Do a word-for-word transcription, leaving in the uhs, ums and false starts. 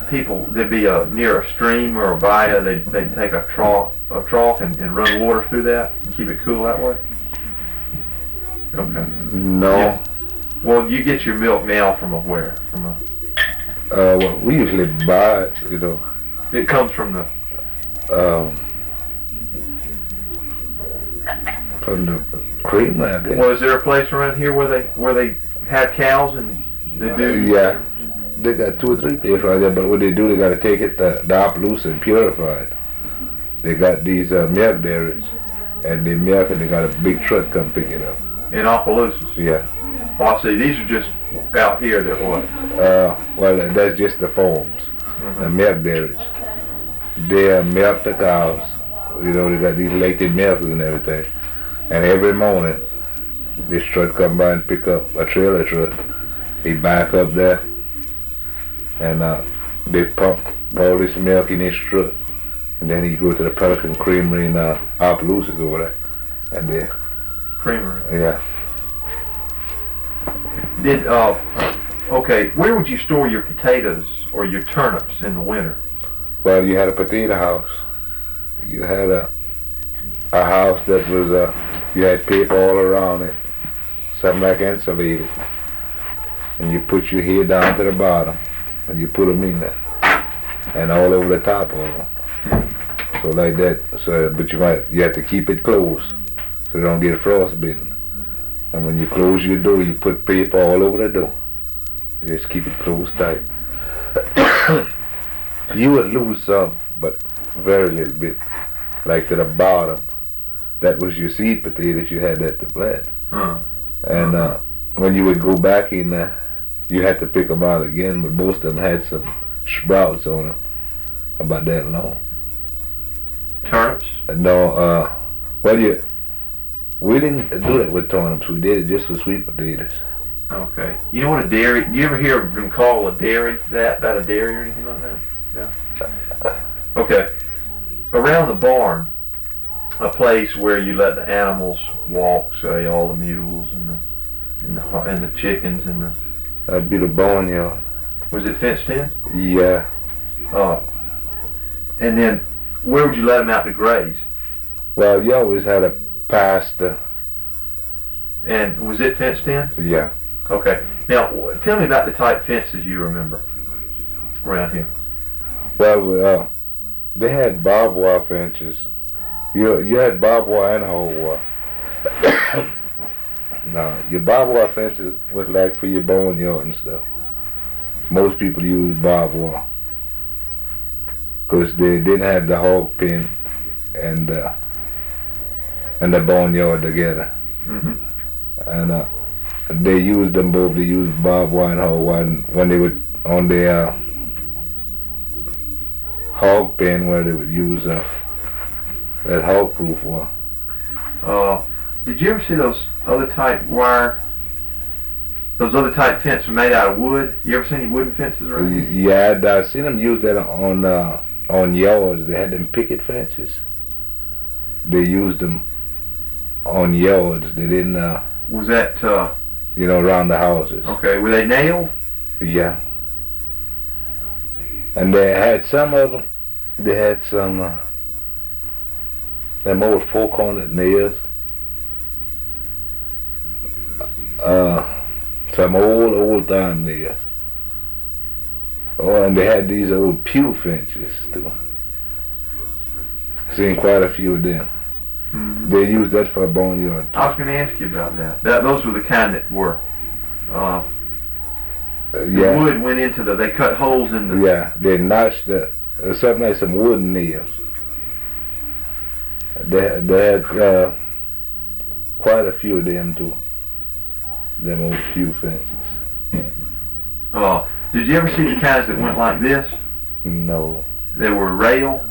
people, there'd be a near a stream or a bayou, they'd, they'd take a trough, a trough and, and run water through that and keep it cool that way? Okay. No. Yeah. Well, you get your milk now from a where? From a. Uh, well, we usually buy it, you know. It comes from the. Um, from the creamery, I guess. Well, is there a place around here where they where they have cows and they do? Yeah, they got two or three places right there. But what they do, they got to take it to the Opelousas and purify it. They got these uh, milk dairies, and they milk and they got a big truck come pick it up. In Opelousas. Yeah. Oh, I see. These are just out here that what? Uh, well, that's just the farms, mm-hmm. the milk dairies. They uh, milk the cows. You know, they got these lacted milkers and everything. And every morning, this truck come by and pick up a trailer truck. He back up there, and uh, they pump all this milk in his truck. And then he go to the Pelican Creamery in uh, Opelousas over there. And they... Creamery? Yeah. Did, uh, okay, where would you store your potatoes or your turnips in the winter? Well, you had a potato house. You had a a house that was, uh, you had paper all around it, something like insulated. And you put your head down to the bottom, and you put them in there. And all over the top of them. Hmm. So like that, so, but you might, you have to keep it closed, so you don't get frostbitten. And when you close your door, you put paper all over the door. You just keep it closed tight. You would lose some, but very little bit. Like to the bottom, that was your seed potatoes you had at the plant. Huh. And uh, when you would go back in there, you had to pick them out again, but most of them had some sprouts on them, about that long. Turnips? No, uh, well, you, we didn't do it with turnips. We did it just with sweet potatoes. Okay. You know what a dairy, do you ever hear them call a dairy, that, about a dairy or anything like that? Yeah. Okay. Around the barn, a place where you let the animals walk, say all the mules and the and the, and the chickens and the... That'd be the barnyard. Was it fenced in? Yeah. Uh, and then, where would you let them out to graze? Well, you always had a pasture. And was it fenced in? Yeah. Okay. Now, tell me about the type fences you remember around here. Well, uh, they had barbed wire fences. You you had barbed wire and whole wire. No, your barbed wire fences was like for your boneyard and stuff. Most people use barbed wire because they didn't have the hog pen and uh, and the boneyard together. Mm-hmm. And uh, they used them both. They used barbed wire and whole wire when they would on their uh, hog pen where they would use uh, that hog proof wire. Uh, did you ever see those other type wire, those other type fences made out of wood? You ever seen any wooden fences around here? Yeah, I'd, I seen them use that on uh, on yards. They had them picket fences. They used them on yards. They didn't, uh, Was that, uh, you know, around the houses. okay, were they nailed? Yeah. And they had some of them, they had some, uh, them old four-cornered nails. Uh, some old, old time nails. Oh, and they had these old pew fences too. Seen quite a few of them. Mm-hmm. They used that for a boneyard. I was going to ask you about that. that. Those were the kind that were, uh, Uh, the yeah. wood went into the, they cut holes in the... Yeah, they notched the, uh, something like some wooden nails. They, they had uh, quite a few of them too. Them old pew fences. Uh, did you ever see the kinds that went like this? No. They were rail,